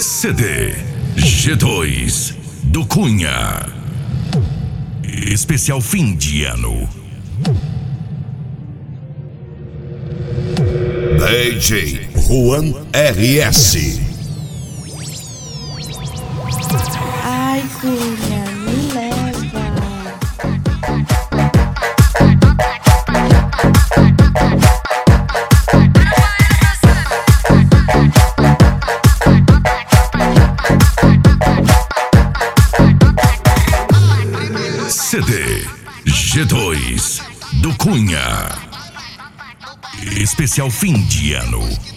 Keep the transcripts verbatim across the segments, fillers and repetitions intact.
C D G dois do Cunha. Especial fim de ano. D J Juan R S. Ai, Cunha, me leva. C D G dois do Cunha. Especial fim de ano.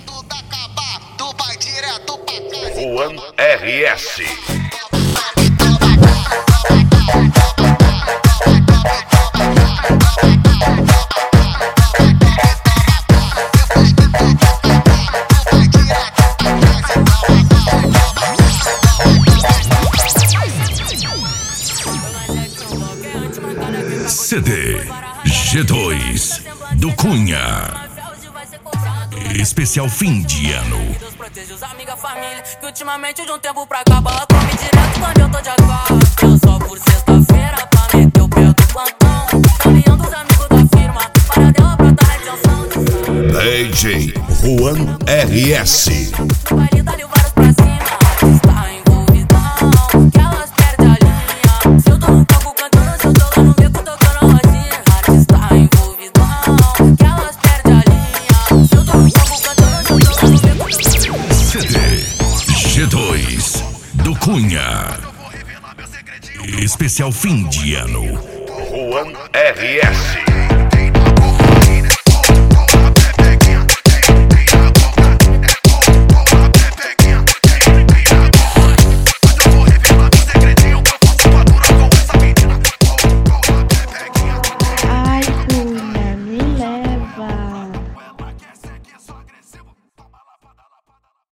Juan R S. C D G dois do Cunha. Especial fim de ano. Deus proteja os amigos, a família, que ultimamente de um tempo pra cá bala come direto quando eu tô de acordo. Eu só por sexta-feira pra meter o pé do plantão. Caminhão dos amigos da firma, para dela pra dar atenção de D J Juan R S. baile dá-lhe vários pra cima. Está envolvidão, que elas perdem a linha. Se eu tô no palco cantando, se eu tô lá no beco tocando a rodinha. Está envolvidão, que elas perdem a linha. Se eu tô no palco cantando, se eu tô lá no beco tocando a rodinha. C D G dois do Cunha. Especial fim de ano. Juan R S.